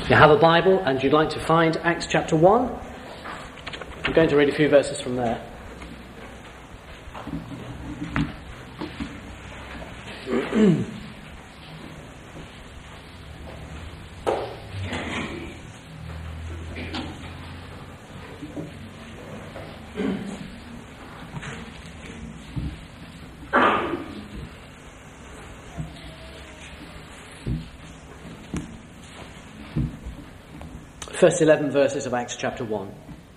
You have a Bible and you'd like to find Acts chapter 1, I'm going to read a few verses from there. First 11 verses of Acts chapter 1.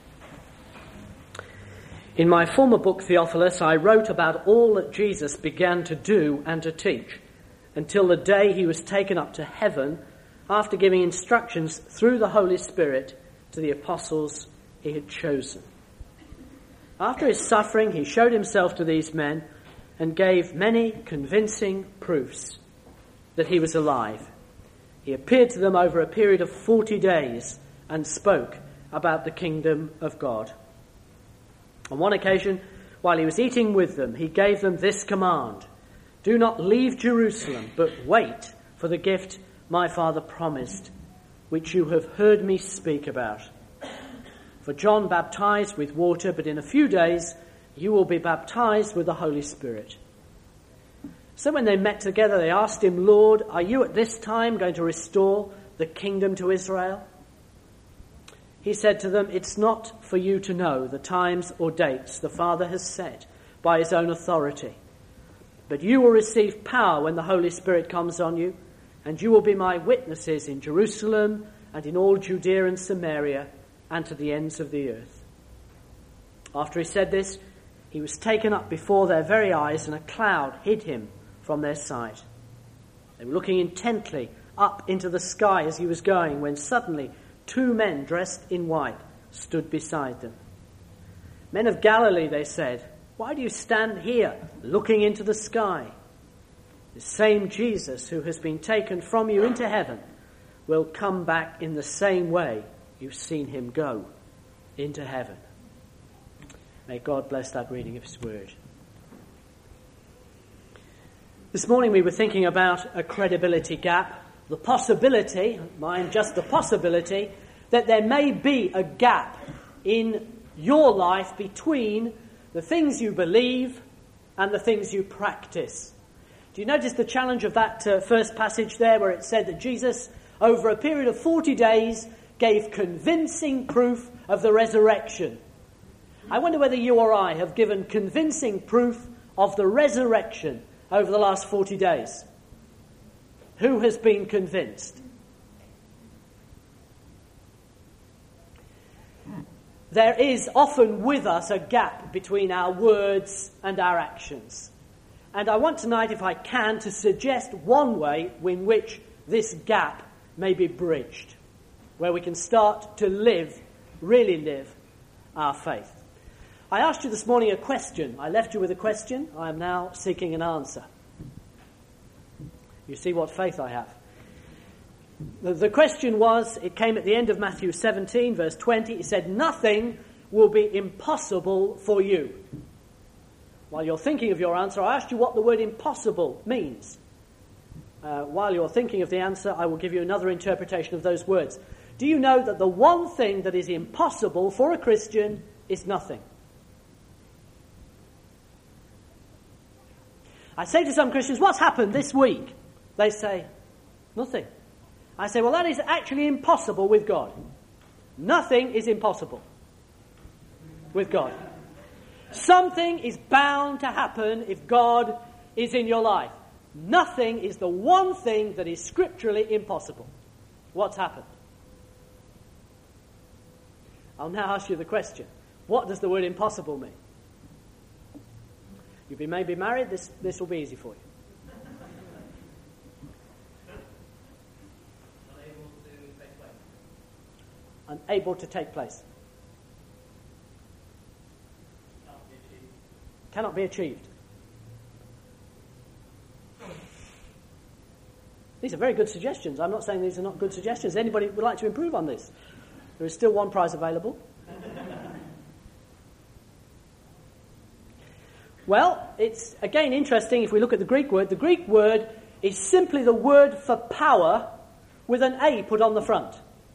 In my former book, Theophilus, I wrote about all that Jesus began to do and to teach until the day he was taken up to heaven after giving instructions through the Holy Spirit to the apostles he had chosen. After his suffering, he showed himself to these men and gave many convincing proofs that he was alive. He appeared to them over a period of 40 days and spoke about the kingdom of God. On one occasion, while he was eating with them, he gave them this command: "Do not leave Jerusalem, but wait for the gift my Father promised, which you have heard me speak about. For John baptized with water, but in a few days you will be baptized with the Holy Spirit." So when they met together, they asked him, "Lord, are you at this time going to restore the kingdom to Israel?" He said to them, "It's not for you to know the times or dates the Father has set by his own authority. But you will receive power when the Holy Spirit comes on you, and you will be my witnesses in Jerusalem and in all Judea and Samaria and to the ends of the earth." After he said this, he was taken up before their very eyes, and a cloud hid him from their sight. They were looking intently up into the sky as he was going, when suddenly 2 men dressed in white stood beside them. "Men of Galilee," they said, "why do you stand here looking into the sky? The same Jesus who has been taken from you into heaven will come back in the same way you've seen him go into heaven." May God bless that reading of his word. This morning we were thinking about a credibility gap. The possibility, mind just the possibility, that there may be a gap in your life between the things you believe and the things you practice. Do you notice the challenge of that first passage there, where it said that Jesus, over a period of 40 days, gave convincing proof of the resurrection? I wonder whether you or I have given convincing proof of the resurrection over the last 40 days. Who has been convinced? There is often with us a gap between our words and our actions. And I want tonight, if I can, to suggest one way in which this gap may be bridged, where we can start to really live our faith. I asked you this morning a question. I left you with a question. I am now seeking an answer. You see what faith I have. The question was, it came at the end of Matthew 17, verse 20. It said, "Nothing will be impossible for you." While you're thinking of your answer, I asked you what the word impossible means. While you're thinking of the answer, I will give you another interpretation of those words. Do you know that the one thing that is impossible for a Christian is nothing? I say to some Christians, "What's happened this week?" They say, "Nothing." I say, "Well, that is actually impossible with God." Nothing is impossible with God. Something is bound to happen if God is in your life. Nothing is the one thing that is scripturally impossible. What's happened? I'll now ask you the question. What does the word impossible mean? You may be married, this will be easy for you. Unable to take place. Cannot be achieved. These are very good suggestions. I'm not saying these are not good suggestions. Anybody would like to improve on this? There is still one prize available. Well, it's again interesting if we look at the Greek word. The Greek word is simply the word for power with an A put on the front.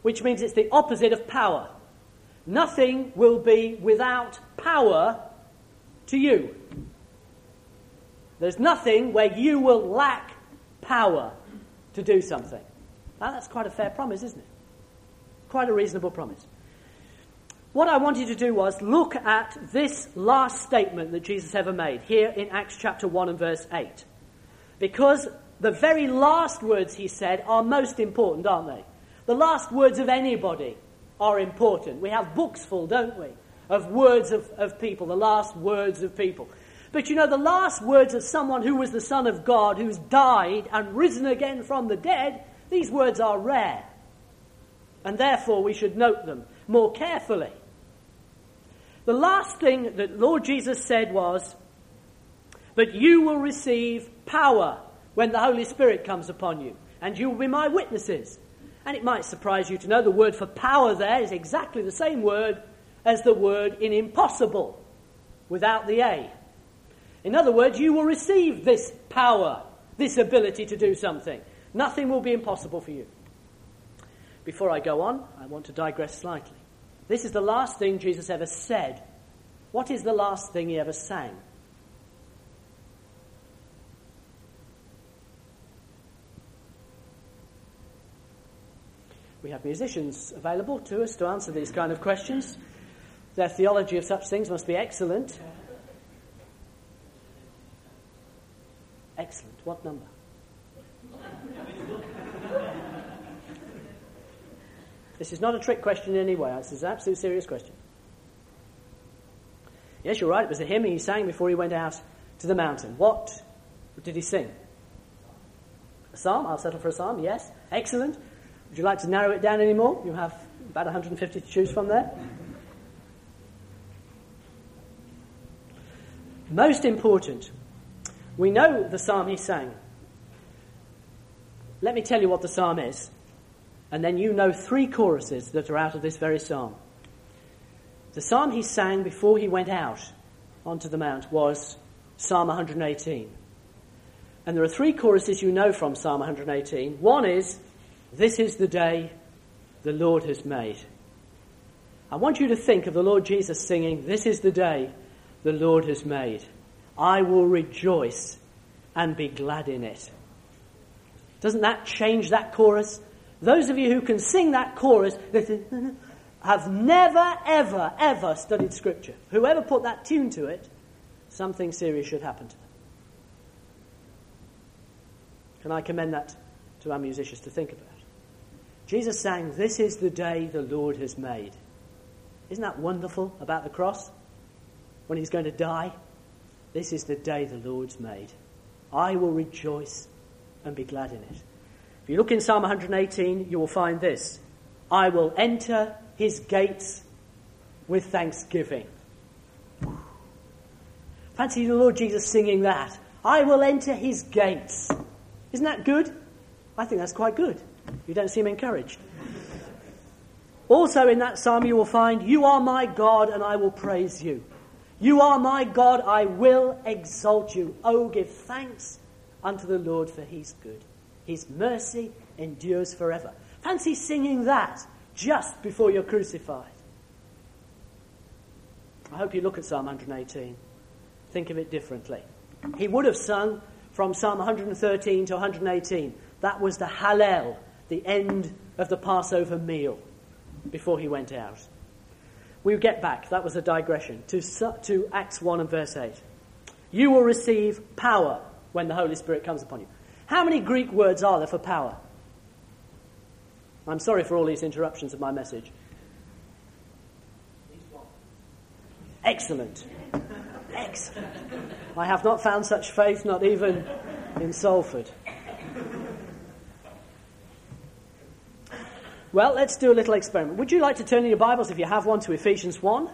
which means it's the opposite of power. Nothing will be without power to you. There's nothing where you will lack power to do something. Now, that's quite a fair promise, isn't it? Quite a reasonable promise. What I wanted to do was look at this last statement that Jesus ever made here in Acts chapter 1 and verse 8. Because the very last words he said are most important, aren't they? The last words of anybody are important. We have books full, don't we, of words of people, the last words of people. But you know, the last words of someone who was the Son of God, who's died and risen again from the dead, these words are rare. And therefore we should note them more carefully. The last thing that Lord Jesus said was, "But you will receive power when the Holy Spirit comes upon you, and you will be my witnesses." And it might surprise you to know the word for power there is exactly the same word as the word in impossible, without the A. In other words, you will receive this power, this ability to do something. Nothing will be impossible for you. Before I go on, I want to digress slightly. This is the last thing Jesus ever said. What is the last thing he ever sang? We have musicians available to us to answer these kind of questions. Their theology of such things must be excellent. Excellent. What number? This is not a trick question in any way. This is an absolute serious question. Yes, you're right. It was a hymn he sang before he went out to the mountain. What did he sing? A psalm? I'll settle for a psalm. Yes. Excellent. Would you like to narrow it down any more? You have about 150 to choose from there. Most important, we know the psalm he sang. Let me tell you what the psalm is, and then you know 3 choruses that are out of this very psalm. The psalm he sang before he went out onto the mount was Psalm 118. And there are 3 choruses you know from Psalm 118. One is, "This is the day the Lord has made." I want you to think of the Lord Jesus singing, "This is the day the Lord has made. I will rejoice and be glad in it." Doesn't that change that chorus? Those of you who can sing that chorus have never, ever, ever studied Scripture. Whoever put that tune to it, something serious should happen to them. Can I commend that to our musicians to think about? Jesus sang, "This is the day the Lord has made." Isn't that wonderful about the cross? When he's going to die, this is the day the Lord's made. I will rejoice and be glad in it. If you look in Psalm 118, you will find this. I will enter his gates with thanksgiving. Fancy the Lord Jesus singing that. I will enter his gates. Isn't that good? I think that's quite good. You don't seem encouraged. Also in that psalm you will find, "You are my God and I will praise you. You are my God, I will exalt you. Oh, give thanks unto the Lord, for he's good. His mercy endures forever." Fancy singing that just before you're crucified. I hope you look at Psalm 118. Think of it differently. He would have sung from Psalm 113 to 118. That was the Hallel, the end of the Passover meal before he went out. We'll get back, that was a digression, to Acts 1 and verse 8. You will receive power when the Holy Spirit comes upon you. How many Greek words are there for power? I'm sorry for all these interruptions of my message. Excellent. Excellent. I have not found such faith, not even in Salford. Well, let's do a little experiment. Would you like to turn in your Bibles, if you have one, to Ephesians 1?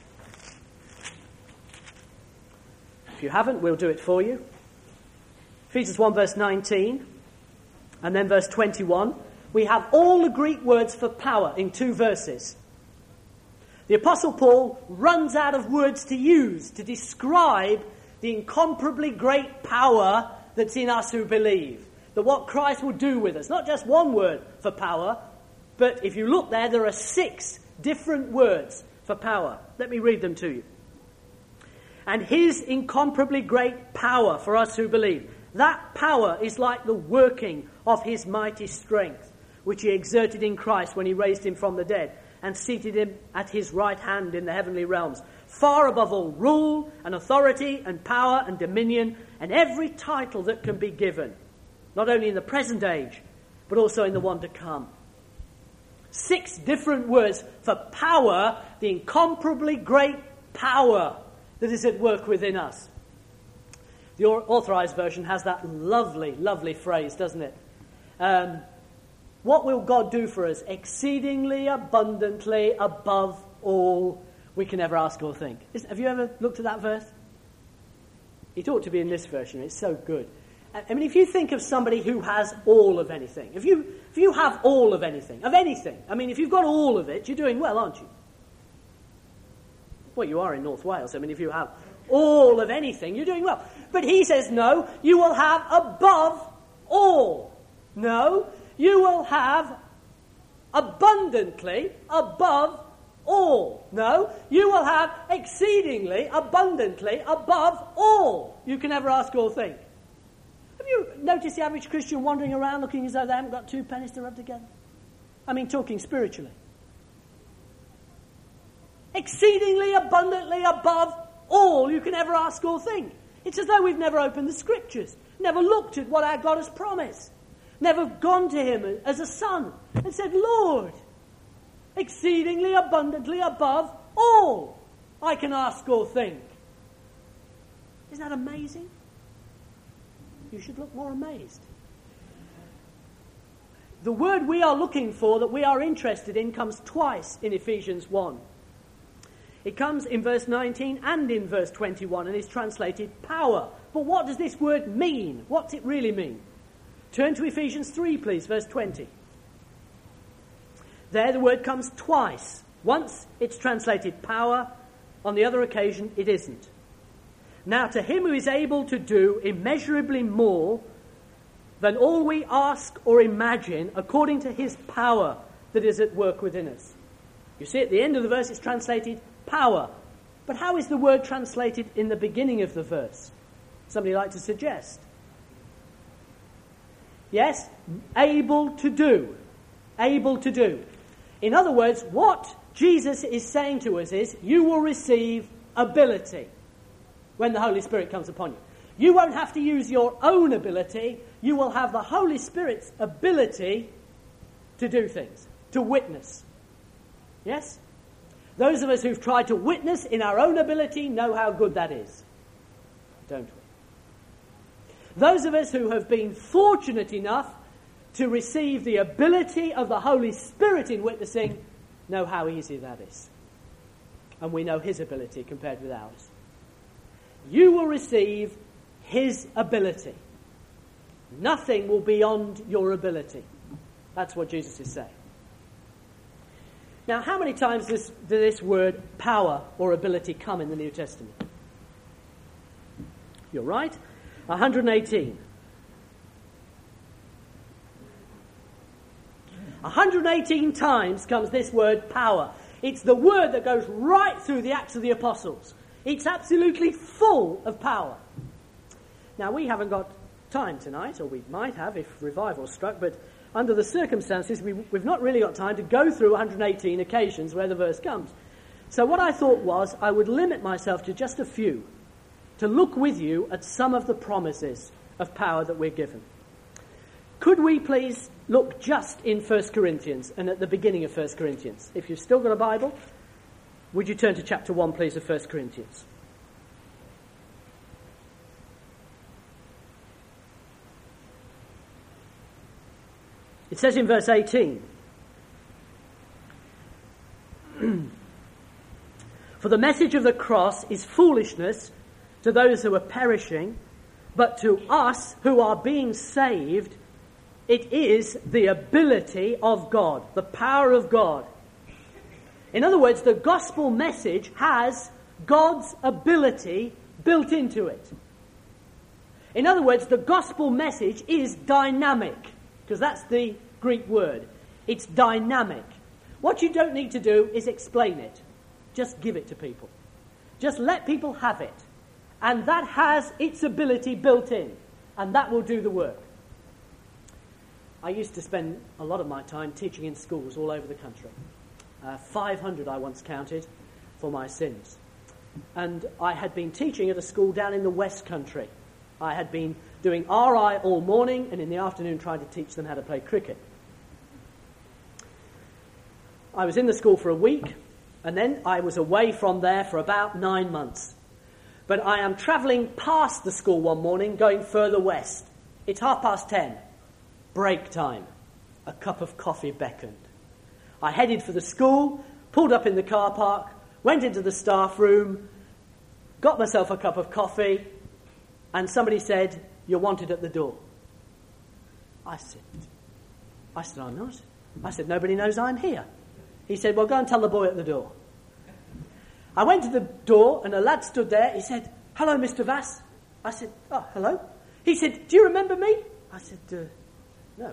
If you haven't, we'll do it for you. Ephesians 1 verse 19 and then verse 21. We have all the Greek words for power in 2 verses. The Apostle Paul runs out of words to use to describe the incomparably great power that's in us who believe. That what Christ will do with us. Not just one word for power, But if you look there are 6 different words for power. Let me read them to you. And his incomparably great power for us who believe. That power is like the working of his mighty strength, which he exerted in Christ when he raised him from the dead and seated him at his right hand in the heavenly realms, far above all rule and authority and power and dominion and every title that can be given, not only in the present age, but also in the one to come. 6 different words for power, the incomparably great power that is at work within us. The Authorized Version has that lovely, lovely phrase, doesn't it? What will God do for us? Exceedingly abundantly above all we can ever ask or think. Have you ever looked at that verse? It ought to be in this version. It's so good. I mean, if you think of somebody who has all of anything, if you have all of anything, I mean, if you've got all of it, you're doing well, aren't you? Well, you are in North Wales. I mean, if you have all of anything, you're doing well. But he says, no, you will have above all. No, you will have abundantly above all. No, you will have exceedingly abundantly above all you can ever ask or think. Have you noticed the average Christian wandering around looking as though they haven't got 2 pennies to rub together? I mean, talking spiritually. Exceedingly abundantly above all you can ever ask or think. It's as though we've never opened the Scriptures, never looked at what our God has promised, never gone to him as a son and said, Lord, exceedingly abundantly above all I can ask or think. Isn't that amazing? You should look more amazed. The word we are looking for, that we are interested in, comes twice in Ephesians 1. It comes in verse 19 and in verse 21 and is translated power. But what does this word mean? What's it really mean? Turn to Ephesians 3, please, verse 20. There the word comes twice. Once it's translated power, on the other occasion it isn't. Now to him who is able to do immeasurably more than all we ask or imagine, according to his power that is at work within us. You see, at the end of the verse it's translated power. But how is the word translated in the beginning of the verse? Somebody like to suggest? Yes, able to do. Able to do. In other words, what Jesus is saying to us is, you will receive ability when the Holy Spirit comes upon you. You won't have to use your own ability. You will have the Holy Spirit's ability to do things, to witness. Yes? Those of us who've tried to witness in our own ability know how good that is, don't we? Those of us who have been fortunate enough to receive the ability of the Holy Spirit in witnessing know how easy that is. And we know his ability compared with ours. You will receive his ability. Nothing will be beyond your ability. That's what Jesus is saying. Now, how many times does this word power or ability come in the New Testament? You're right. 118. 118 times comes this word power. It's the word that goes right through the Acts of the Apostles. It's absolutely full of power. Now, we haven't got time tonight, or we might have if revival struck, but under the circumstances, we've not really got time to go through 118 occasions where the verse comes. So what I thought was I would limit myself to just a few, to look with you at some of the promises of power that we're given. Could we please look just in 1 Corinthians and at the beginning of 1 Corinthians? If you've still got a Bible, would you turn to chapter 1, please, of 1 Corinthians? It says in verse 18, for the message of the cross is foolishness to those who are perishing, but to us who are being saved, it is the ability of God, the power of God. In other words, the gospel message has God's ability built into it. In other words, the gospel message is dynamic, because that's the Greek word. It's dynamic. What you don't need to do is explain it. Just give it to people. Just let people have it. And that has its ability built in. And that will do the work. I used to spend a lot of my time teaching in schools all over the country. 500 I once counted for my sins. And I had been teaching at a school down in the West Country. I had been doing RI all morning and in the afternoon trying to teach them how to play cricket. I was in the school for a week, and then I was away from there for about 9 months. But I am travelling past the school one morning, going further west. It's 10:30. Break time. A cup of coffee beckoned. I headed for the school, pulled up in the car park, went into the staff room, got myself a cup of coffee, and somebody said, "You're wanted at the door." I said, "I'm not." I said, "Nobody knows I'm here." He said, "Well, go and tell the boy at the door." I went to the door, and a lad stood there. He said, "Hello, Mr. Vass." I said, "Oh, hello." He said, "Do you remember me?" I said, "No."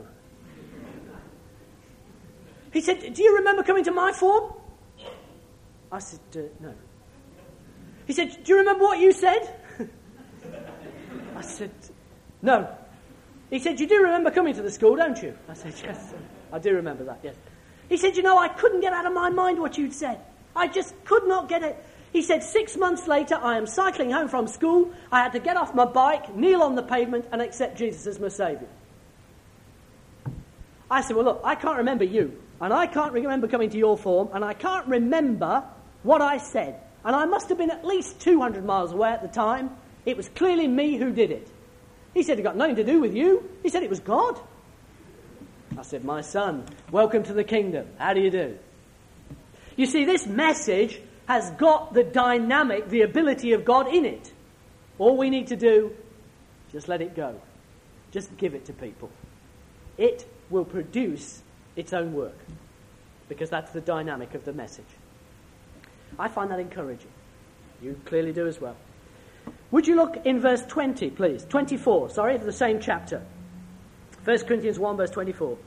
He said, "Do you remember coming to my form?" I said, "No." He said, "Do you remember what you said?" I said, "No." He said, "You do remember coming to the school, don't you?" I said, "Yes, I do remember that, yes." He said, I couldn't get out of my mind what you'd said. I just could not get it. He said, 6 months later, I am cycling home from school. I had to get off my bike, kneel on the pavement, and accept Jesus as my Saviour. I said, "Well, look, I can't remember you, and I can't remember coming to your form, and I can't remember what I said. And I must have been at least 200 miles away at the time. It was clearly me who did it." He said, "It got nothing to do with you." He said, "It was God." I said, "My son, welcome to the kingdom. How do you do?" You see, this message has got the dynamic, the ability of God in it. All we need to do, just let it go. Just give it to people. It will produce its own work, because that's the dynamic of the message. I find that encouraging. You clearly do as well. Would you look in verse 20, please? 24, sorry, of the same chapter. 1 Corinthians 1, verse 24.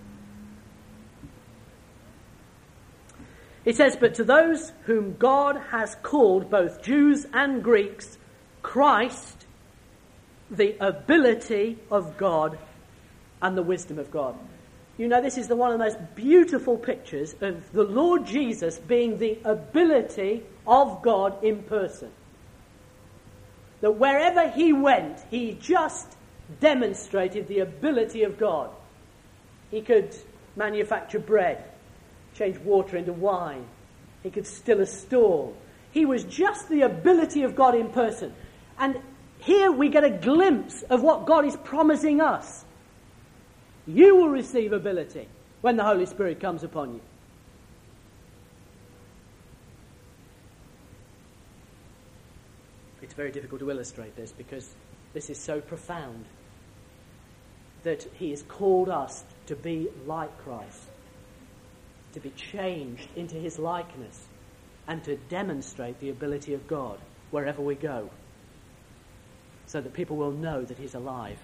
It says, "But to those whom God has called, both Jews and Greeks, Christ, the ability of God and the wisdom of God." You know, this is one of the most beautiful pictures of the Lord Jesus being the ability of God in person. That wherever he went, he just demonstrated the ability of God. He could manufacture bread, change water into wine. He could still a storm. He was just the ability of God in person. And here we get a glimpse of what God is promising us. You will receive ability when the Holy Spirit comes upon you. It's very difficult to illustrate this because this is so profound, that he has called us to be like Christ, to be changed into his likeness, and to demonstrate the ability of God wherever we go, so that people will know that he's alive.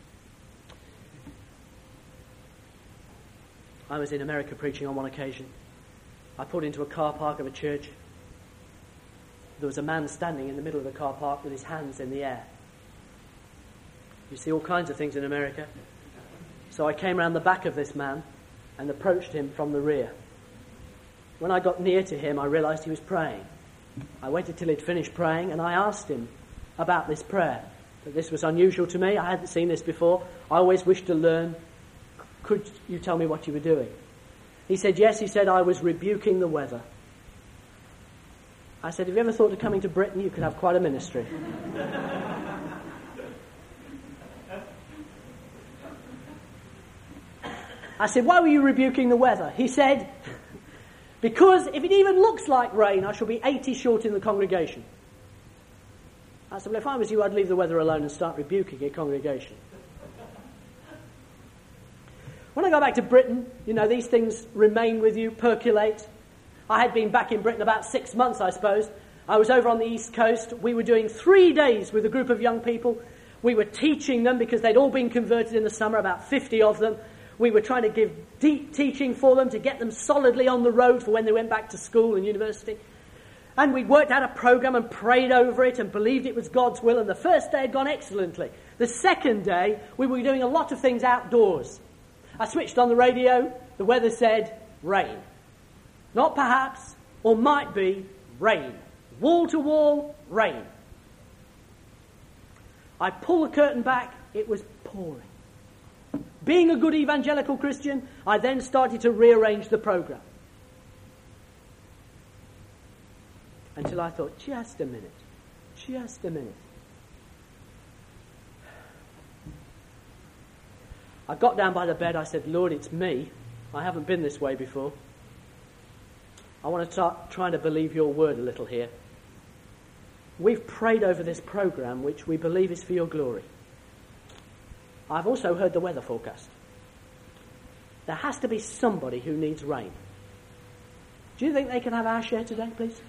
I was in America preaching on one occasion. I pulled into a car park of a church. There was a man standing in the middle of the car park with his hands in the air. You see all kinds of things in America. So I came round the back of this man and approached him from the rear. When I got near to him, I realised he was praying. I waited till he'd finished praying, and I asked him about this prayer. That this was unusual to me. I hadn't seen this before. I always wished to learn. Could you tell me what you were doing? He said, yes. He said, I was rebuking the weather. I said, have you ever thought of coming to Britain? You could have quite a ministry. I said, why were you rebuking the weather? He said, because if it even looks like rain, I shall be 80 short in the congregation. I said, well, if I was you, I'd leave the weather alone and start rebuking a congregation. When I go back to Britain, you know, these things remain with you, percolate. I had been back in Britain about 6 months, I suppose. I was over on the East Coast. We were doing 3 days with a group of young people. We were teaching them because they'd all been converted in the summer, about 50 of them. We were trying to give deep teaching for them to get them solidly on the road for when they went back to school and university. And we worked out a program and prayed over it and believed it was God's will. And the first day had gone excellently. The second day, we were doing a lot of things outdoors. I switched on the radio. The weather said rain. Not perhaps, or might be, rain. Wall to wall, rain. I pull the curtain back. It was pouring. Being a good evangelical Christian, I then started to rearrange the program. Until I thought, just a minute. I got down by the bed. I said, Lord, it's me. I haven't been this way before. I want to start trying to believe your word a little here. We've prayed over this program, which we believe is for your glory. I've also heard the weather forecast. There has to be somebody who needs rain. Do you think they can have our share today, please?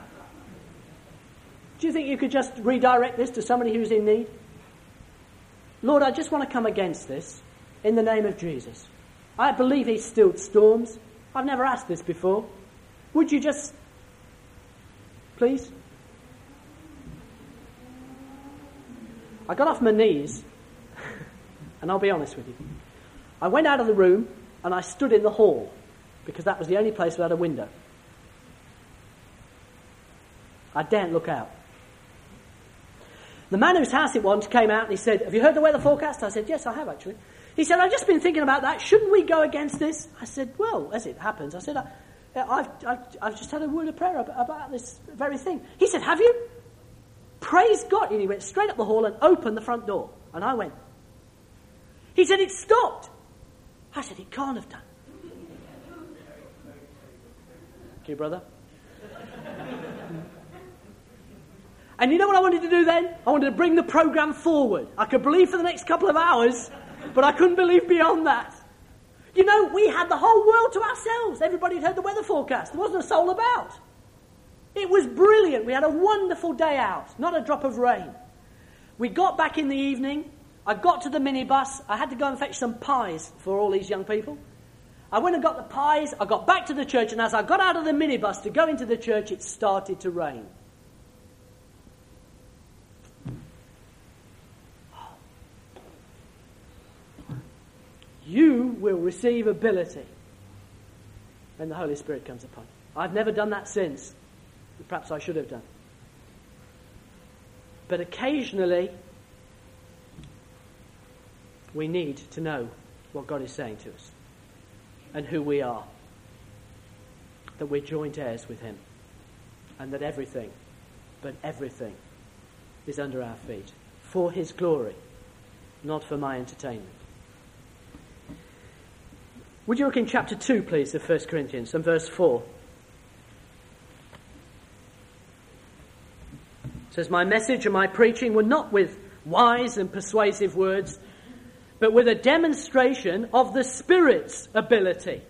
Do you think you could just redirect this to somebody who's in need? Lord, I just want to come against this in the name of Jesus. I believe He's stilled storms. I've never asked this before. Would you just, please? I got off my knees, and I'll be honest with you. I went out of the room, and I stood in the hall, because that was the only place that had a window. I daren't look out. The man whose house it was came out and he said, have you heard the weather forecast? I said, yes, I have actually. He said, I've just been thinking about that. Shouldn't we go against this? I said, well, as it happens, I said, I've just had a word of prayer about this very thing. He said, have you? Praise God. And he went straight up the hall and opened the front door. And I went. He said, it stopped. I said, it can't have done. Okay, brother. And you know what I wanted to do then? I wanted to bring the program forward. I could believe for the next couple of hours, but I couldn't believe beyond that. You know, we had the whole world to ourselves. Everybody had heard the weather forecast. There wasn't a soul about. It was brilliant. We had a wonderful day out. Not a drop of rain. We got back in the evening. I got to the minibus. I had to go and fetch some pies for all these young people. I went and got the pies. I got back to the church, and as I got out of the minibus to go into the church, it started to rain. You will receive ability when the Holy Spirit comes upon you. I've never done that since. Perhaps I should have done. But occasionally, we need to know what God is saying to us and who we are. That we're joint heirs with Him. And that everything, but everything, is under our feet. For His glory, not for my entertainment. Would you look in chapter 2, please, of 1 Corinthians, and verse 4. It says, my message and my preaching were not with wise and persuasive words, but with a demonstration of the Spirit's ability.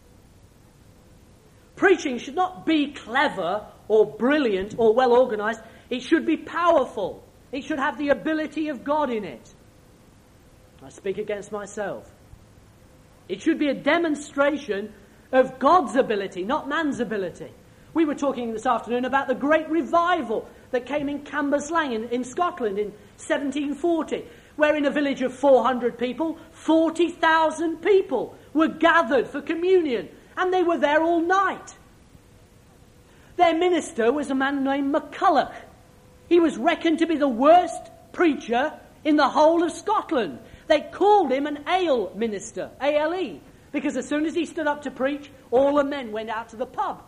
Preaching should not be clever or brilliant or well organized. It should be powerful. It should have the ability of God in it. I speak against myself. It should be a demonstration of God's ability, not man's ability. We were talking this afternoon about the great revival that came in Cambuslang in Scotland in 1740, where in a village of 400 people, 40,000 people were gathered for communion, and they were there all night. Their minister was a man named MacCulloch. He was reckoned to be the worst preacher in the whole of Scotland. They called him an ale minister, A-L-E, because as soon as he stood up to preach, all the men went out to the pub.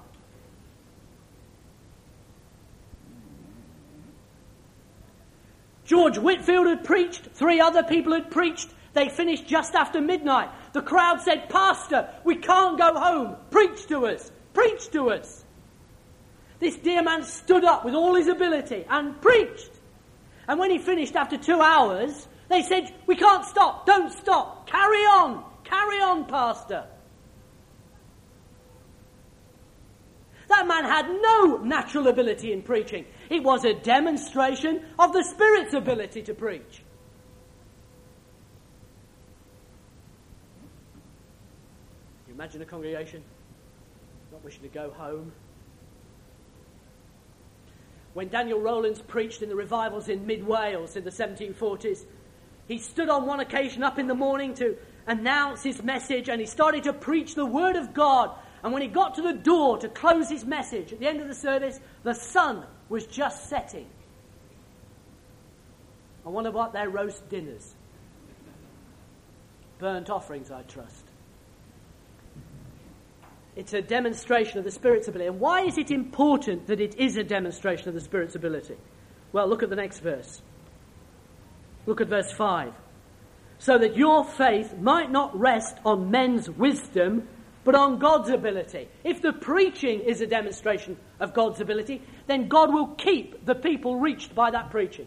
George Whitfield had preached, 3 other people had preached. They finished just after midnight. The crowd said, Pastor, we can't go home. Preach to us. Preach to us. This dear man stood up with all his ability and preached. And when he finished after 2 hours, they said, we can't stop. Don't stop. Carry on. Carry on, Pastor. That man had no natural ability in preaching. It was a demonstration of the Spirit's ability to preach. Imagine a congregation not wishing to go home. When Daniel Rowlands preached in the revivals in mid-Wales in the 1740s, he stood on one occasion up in the morning to announce his message, and he started to preach the word of God. And when he got to the door to close his message at the end of the service, the sun was just setting. I wonder what their roast dinners. Burnt offerings, I trust. It's a demonstration of the Spirit's ability. And why is it important that it is a demonstration of the Spirit's ability? Well, look at the next verse. Look at verse 5. So that your faith might not rest on men's wisdom, but on God's ability. If the preaching is a demonstration of God's ability, then God will keep the people reached by that preaching.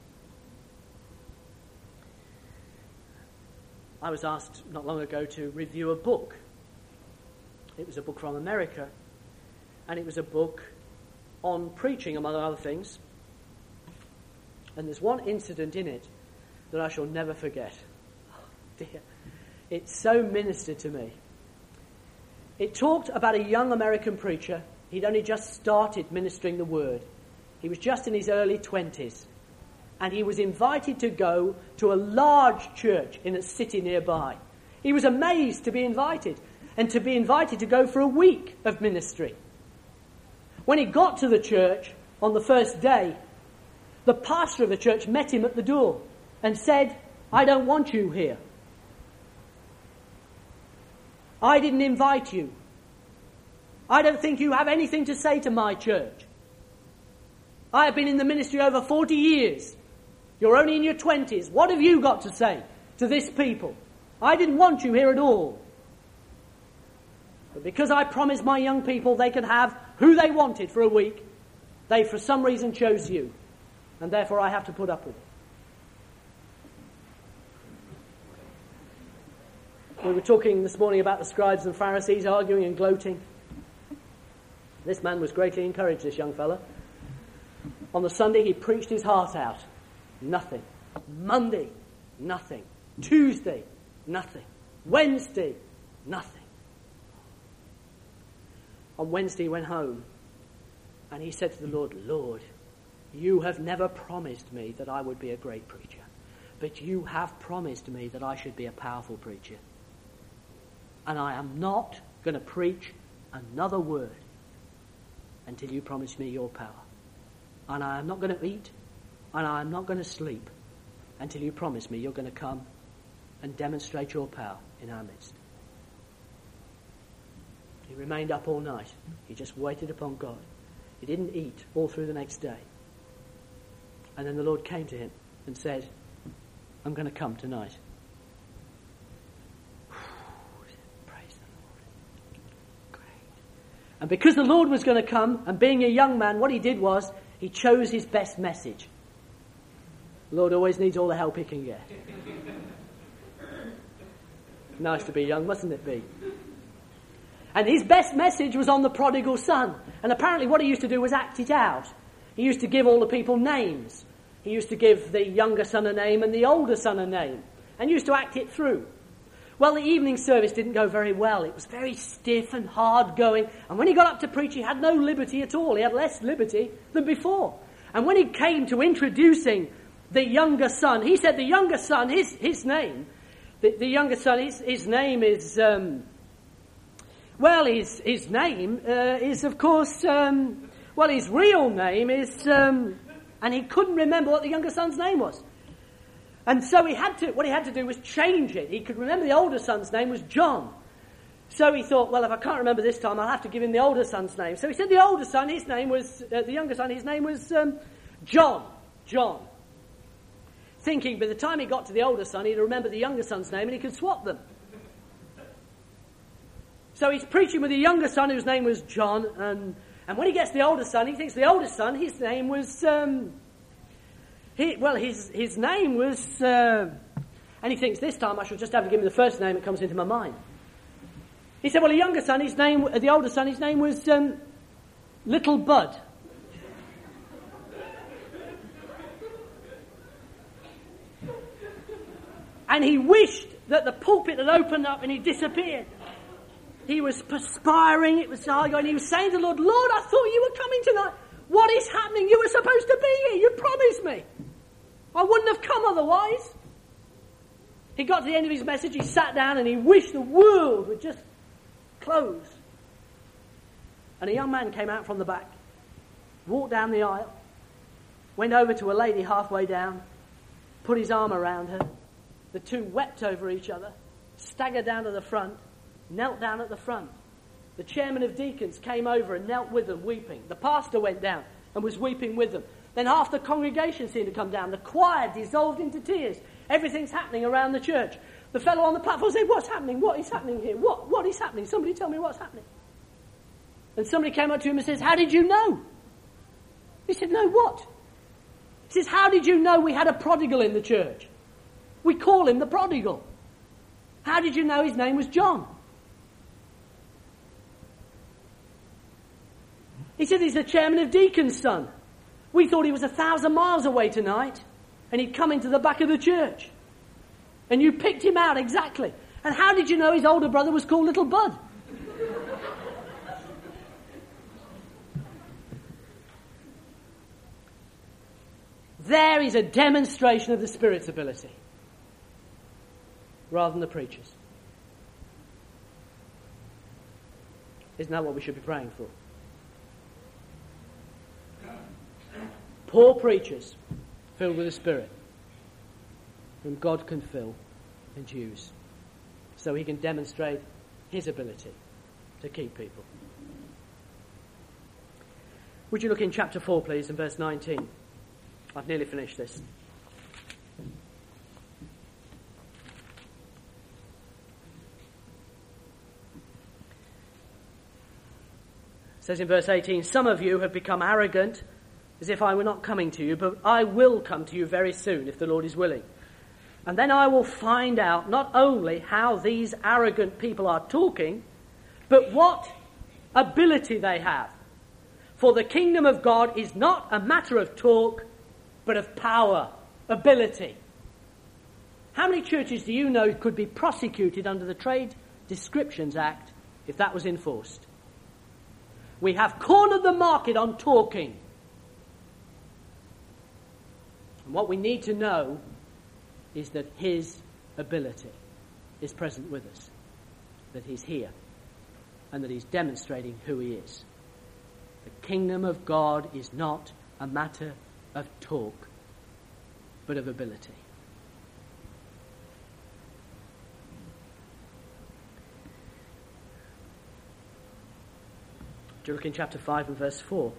I was asked not long ago to review a book. It was a book from America, and it was a book on preaching, among other things. And there's one incident in it that I shall never forget. Oh, dear. It so ministered to me. It talked about a young American preacher. He'd only just started ministering the word. He was just in his early 20s. And he was invited to go to a large church in a city nearby. He was amazed to be invited, and to be invited to go for a week of ministry. When he got to the church on the first day, the pastor of the church met him at the door and said, "I don't want you here. I didn't invite you. I don't think you have anything to say to my church. I have been in the ministry over 40 years. You're only in your 20s. What have you got to say to this people? I didn't want you here at all. But because I promised my young people they could have who they wanted for a week, they for some reason chose you. And therefore I have to put up with it." We were talking this morning about the scribes and Pharisees arguing and gloating. This man was greatly encouraged, this young fella. On the Sunday he preached his heart out. Nothing. Monday, nothing. Tuesday, nothing. Wednesday, nothing. On Wednesday he went home and he said to the Lord, "Lord, you have never promised me that I would be a great preacher, but you have promised me that I should be a powerful preacher. And I am not going to preach another word until you promise me your power. And I am not going to eat, and I am not going to sleep until you promise me you're going to come and demonstrate your power in our midst." He remained up all night. He just waited upon God. He didn't eat all through the next day. And then the Lord came to him and said, "I'm going to come tonight." Praise the Lord. Great. And because the Lord was going to come, and being a young man, what he did was he chose his best message. The Lord always needs all the help he can get. Nice to be young, mustn't it be? And his best message was on the prodigal son. And apparently what he used to do was act it out. He used to give all the people names. He used to give the younger son a name and the older son a name. And used to act it through. Well, the evening service didn't go very well. It was very stiff and hard going. And when he got up to preach, he had no liberty at all. He had less liberty than before. And when he came to introducing the younger son, he said the younger son, his name, the younger son, his name is... his name is, of course, his real name is, and he couldn't remember what the younger son's name was. And so what he had to do was change it. He could remember the older son's name was John. So he thought, well, if I can't remember this time, I'll have to give him the older son's name. So he said the older son, his name was, the younger son, his name was John. Thinking by the time he got to the older son, he'd remember the younger son's name and he could swap them. So he's preaching with the younger son whose name was John, and when he gets to the older son, he thinks the older son, his name was, his name was, and he thinks this time I should just have to give him the first name that comes into my mind. He said, well, the older son, his name was Little Bud. And he wished that the pulpit had opened up and he disappeared. He was perspiring. It was hard going. He was saying to the Lord, Lord, I thought you were coming tonight. What is happening? You were supposed to be here. You promised me. I wouldn't have come otherwise. He got to the end of his message. He sat down and he wished the world would just close. And a young man came out from the back, walked down the aisle, went over to a lady halfway down, put his arm around her. The two wept over each other, staggered down to the front, knelt down at the front. The chairman of deacons came over and knelt with them, weeping. The pastor went down and was weeping with them. Then half the congregation seemed to come down. The choir dissolved into tears. Everything's happening around the church. The fellow on the platform said, what's happening? What is happening here? What is happening? Somebody tell me what's happening. And somebody came up to him and says, how did you know? He said, no, what? He says, how did you know we had a prodigal in the church? We call him the prodigal. How did you know his name was John? He said, he's the chairman of deacons' son. We thought he was 1,000 miles away tonight, and he'd come into the back of the church. And you picked him out exactly. And how did you know his older brother was called Little Bud? There is a demonstration of the Spirit's ability, rather than the preacher's. Isn't that what we should be praying for? Poor preachers filled with the Spirit, whom God can fill and use, so he can demonstrate his ability to keep people. Would you look in chapter 4, please, in verse 19? I've nearly finished this. It says in verse 18, some of you have become arrogant, as if I were not coming to you, but I will come to you very soon, if the Lord is willing. And then I will find out not only how these arrogant people are talking, but what ability they have. For the kingdom of God is not a matter of talk, but of power, ability. How many churches do you know could be prosecuted under the Trade Descriptions Act if that was enforced? We have cornered the market on talking. And what we need to know is that his ability is present with us, that he's here, and that he's demonstrating who he is. The kingdom of God is not a matter of talk, but of ability. Do you look in chapter 5 and verse 4?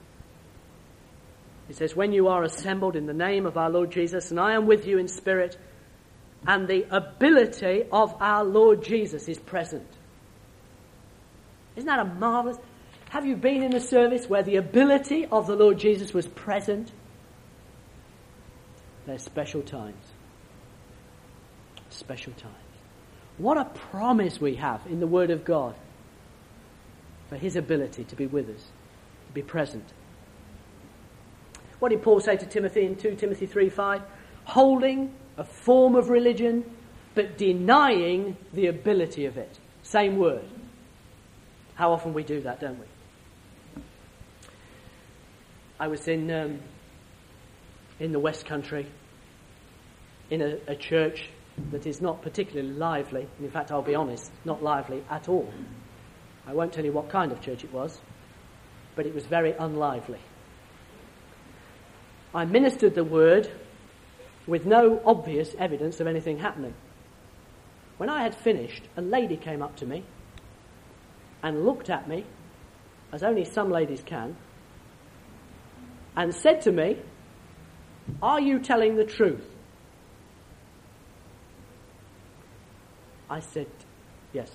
It says, when you are assembled in the name of our Lord Jesus, and I am with you in spirit, and the ability of our Lord Jesus is present. Isn't that a marvelous? Have you been in a service where the ability of the Lord Jesus was present? They're special times. Special times. What a promise we have in the Word of God for his ability to be with us, to be present. What did Paul say to Timothy in 2 Timothy 3:5? Holding a form of religion, but denying the ability of it. Same word. How often we do that, don't we? I was in the West Country, in a church that is not particularly lively. In fact, I'll be honest, not lively at all. I won't tell you what kind of church it was, but it was very unlively. I ministered the word with no obvious evidence of anything happening. When I had finished, a lady came up to me and looked at me, as only some ladies can, and said to me, "Are you telling the truth?" I said, "Yes."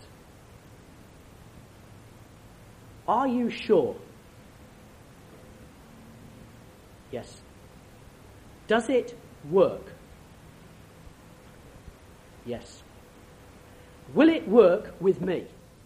"Are you sure?" "Yes." "Does it work?" "Yes." "Will it work with me?"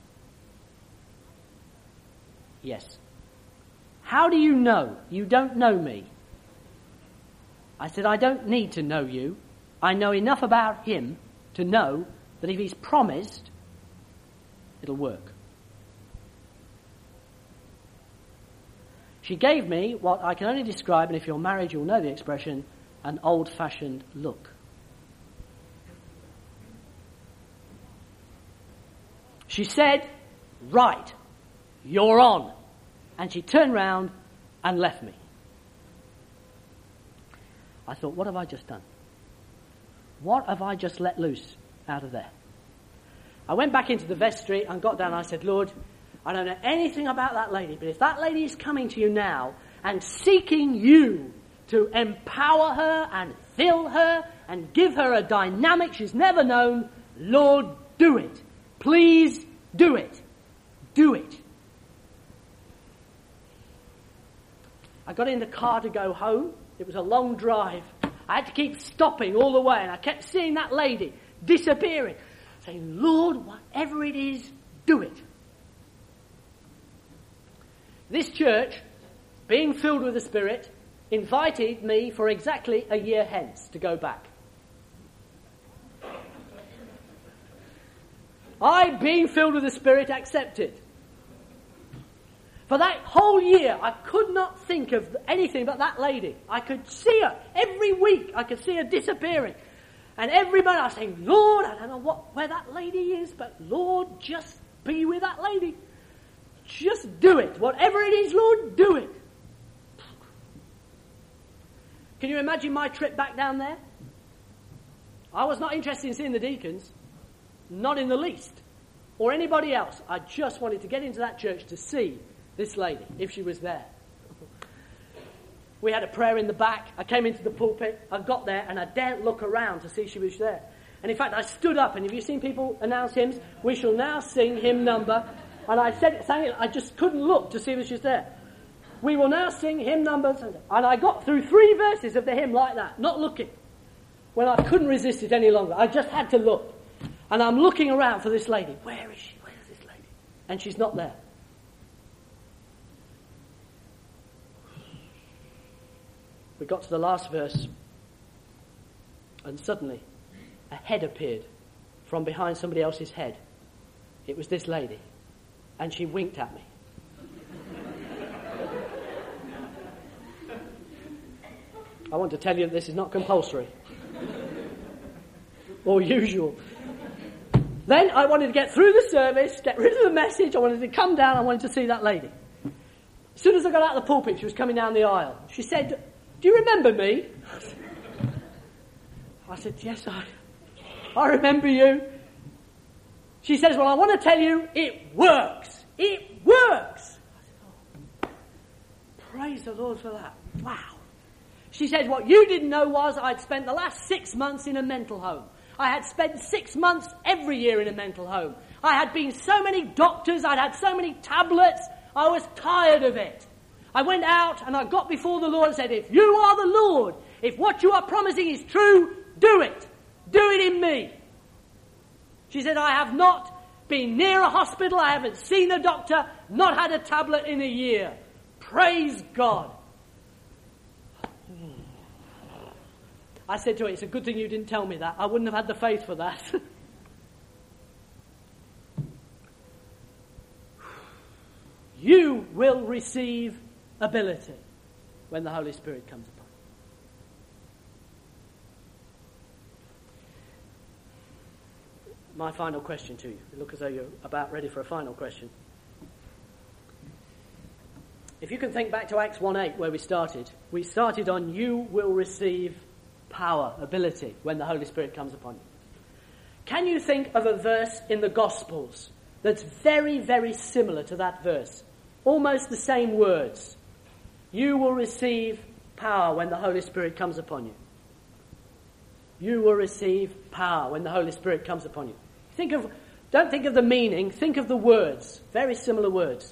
"Yes." "How do you know? You don't know me." I said, "I don't need to know you. I know enough about him to know that if he's promised, it'll work." She gave me what I can only describe, and if you're married you'll know the expression, an old-fashioned look. She said, "Right, you're on." And she turned round and left me. I thought, what have I just done? What have I just let loose out of there? I went back into the vestry and got down and I said, "Lord, I don't know anything about that lady, but if that lady is coming to you now and seeking you to empower her and fill her and give her a dynamic she's never known, Lord, do it. Please do it. Do it." I got in the car to go home. It was a long drive. I had to keep stopping all the way, and I kept seeing that lady disappearing, saying, "Lord, whatever it is, do it." This church, being filled with the Spirit, invited me for exactly a year hence to go back. I, being filled with the Spirit, accepted. For that whole year, I could not think of anything but that lady. I could see her every week. I could see her disappearing. And every moment I was saying, "Lord, I don't know where that lady is, but Lord, just be with that lady. Just do it. Whatever it is, Lord, do it." Can you imagine my trip back down there? I was not interested in seeing the deacons. Not in the least. Or anybody else. I just wanted to get into that church to see this lady, if she was there. We had a prayer in the back. I came into the pulpit. I got there and I daren't look around to see if she was there. And in fact, I stood up, and have you seen people announce hymns? "We shall now sing hymn number." And I sang it. I just couldn't look to see if she was there. "We will now sing hymn numbers." And I got through 3 verses of the hymn like that, not looking. When I couldn't resist it any longer. I just had to look. And I'm looking around for this lady. Where is she? Where is this lady? And she's not there. We got to the last verse, and suddenly a head appeared from behind somebody else's head. It was this lady, and she winked at me. I want to tell you that this is not compulsory or usual. Then I wanted to get through the service, get rid of the message. I wanted to come down. I wanted to see that lady. As soon as I got out of the pulpit, she was coming down the aisle. She said, "Do you remember me?" I said, "Yes, I remember you." She says, "Well, I want to tell you, it works. It works." I said, "Oh, praise the Lord for that. Wow." She said, "What you didn't know was I'd spent the last 6 months in a mental home. I had spent 6 months every year in a mental home. I had been so many doctors, I'd had so many tablets, I was tired of it. I went out and I got before the Lord and said, if you are the Lord, if what you are promising is true, do it. Do it in me." She said, "I have not been near a hospital, I haven't seen a doctor, not had a tablet in a year. Praise God." I said to her, "It's a good thing you didn't tell me that. I wouldn't have had the faith for that." You will receive ability when the Holy Spirit comes upon you. My final question to you. You look as though you're about ready for a final question. If you can think back to Acts 1:8 where we started on "you will receive power, ability, when the Holy Spirit comes upon you." Can you think of a verse in the Gospels that's very, very similar to that verse? Almost the same words. You will receive power when the Holy Spirit comes upon you. You will receive power when the Holy Spirit comes upon you. Don't think of the meaning, think of the words. Very similar words.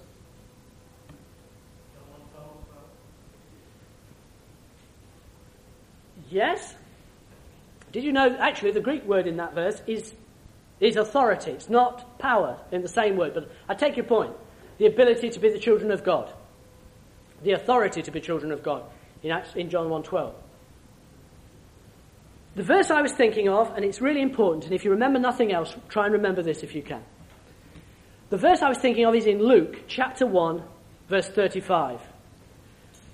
Yes. Did you know, actually, the Greek word in that verse is authority. It's not power in the same word, but I take your point. The ability to be the children of God. The authority to be children of God in John 1:12. The verse I was thinking of, and it's really important, and if you remember nothing else, try and remember this if you can. The verse I was thinking of is in Luke chapter 1, verse 35.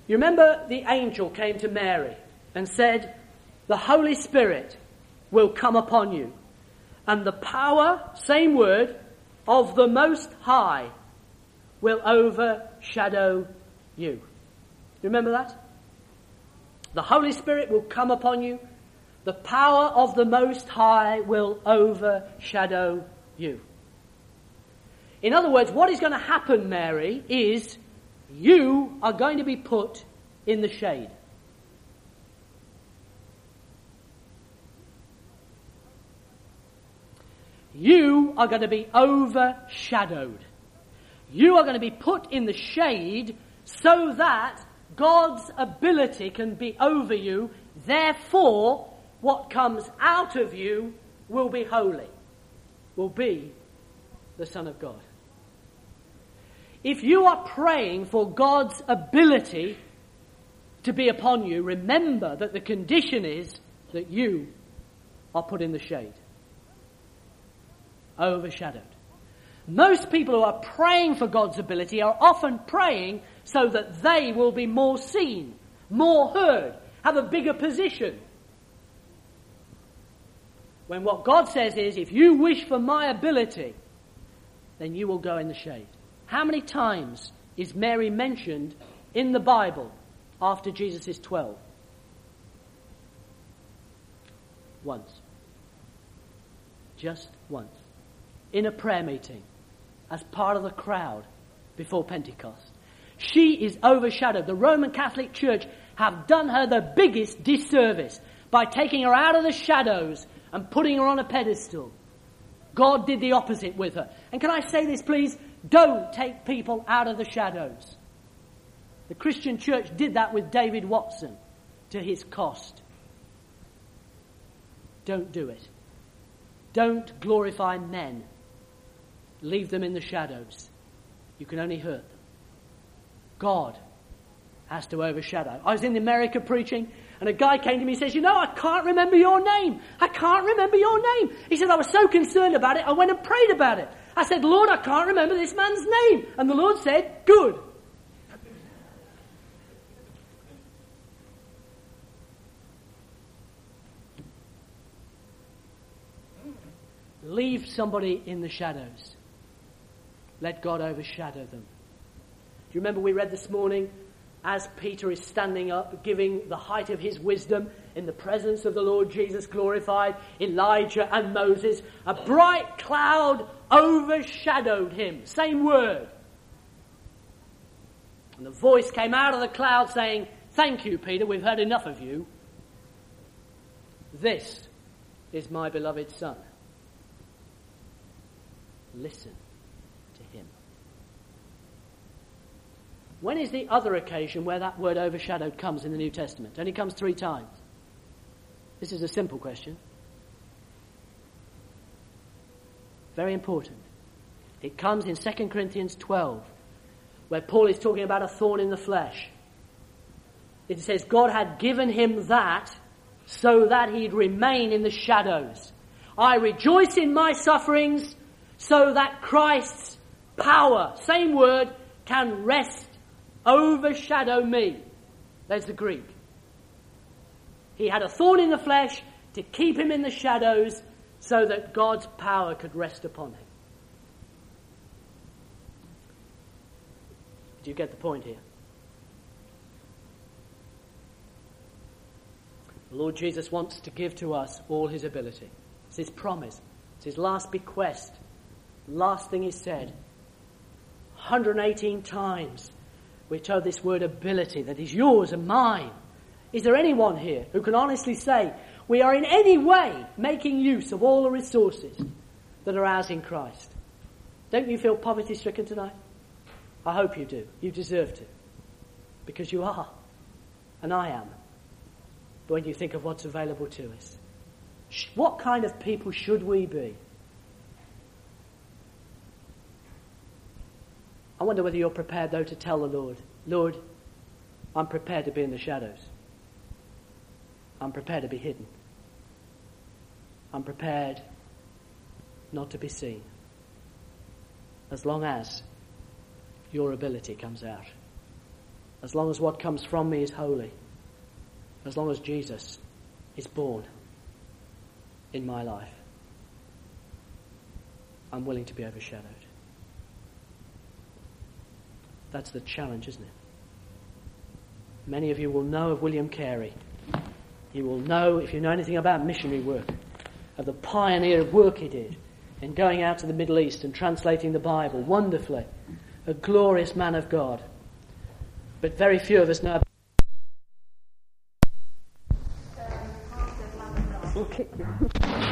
You remember the angel came to Mary and said, the Holy Spirit will come upon you, and the power, same word, of the Most High will overshadow you. Remember that? The Holy Spirit will come upon you. The power of the Most High will overshadow you. In other words, what is going to happen, Mary, is you are going to be put in the shade. You are going to be overshadowed. You are going to be put in the shade so that God's ability can be over you. Therefore, what comes out of you will be holy, will be the Son of God. If you are praying for God's ability to be upon you, remember that the condition is that you are put in the shade, overshadowed. Most people who are praying for God's ability are often praying so that they will be more seen, more heard, have a bigger position. When what God says is, if you wish for my ability, then you will go in the shade. How many times is Mary mentioned in the Bible after Jesus is 12? Once. Just once. In a prayer meeting, as part of the crowd before Pentecost. She is overshadowed. The Roman Catholic Church have done her the biggest disservice by taking her out of the shadows and putting her on a pedestal. God did the opposite with her. And can I say this, please? Don't take people out of the shadows. The Christian Church did that with David Watson to his cost. Don't do it. Don't glorify men. Leave them in the shadows. You can only hurt them. God has to overshadow. I was in America preaching, and a guy came to me and says, I can't remember your name. I can't remember your name. He said, I was so concerned about it, I went and prayed about it. I said, Lord, I can't remember this man's name. And the Lord said, good. Leave somebody in the shadows. Let God overshadow them. Do you remember we read this morning, as Peter is standing up, giving the height of his wisdom in the presence of the Lord Jesus glorified, Elijah and Moses, a bright cloud overshadowed him. Same word. And the voice came out of the cloud saying, thank you, Peter, we've heard enough of you. This is my beloved Son. Listen to him. When is the other occasion where that word overshadowed comes in the New Testament? It only comes 3 times. This is a simple question. Very important. It comes in 2 Corinthians 12, where Paul is talking about a thorn in the flesh. It says God had given him that so that he'd remain in the shadows. I rejoice in my sufferings so that Christ's power, same word, can rest, overshadow me. There's the Greek. He had a thorn in the flesh to keep him in the shadows so that God's power could rest upon him. Do you get the point here? The Lord Jesus wants to give to us all his ability. It's his promise. It's his last bequest. Last thing he said. 118 times we're told this word ability, that is yours and mine. Is there anyone here who can honestly say we are in any way making use of all the resources that are ours in Christ? Don't you feel poverty-stricken tonight? I hope you do. You deserve to. Because you are. And I am. But when you think of what's available to us, what kind of people should we be? I wonder whether you're prepared, though, to tell the Lord, Lord, I'm prepared to be in the shadows. I'm prepared to be hidden. I'm prepared not to be seen. As long as your ability comes out. as long as what comes from me is holy, as long as Jesus is born in my life, I'm willing to be overshadowed. That's the challenge, isn't it? Many of you will know of William Carey. You will know, if you know anything about missionary work, of the pioneer work he did in going out to the Middle East and translating the Bible wonderfully. A glorious man of God. But very few of us know about We'll kick you.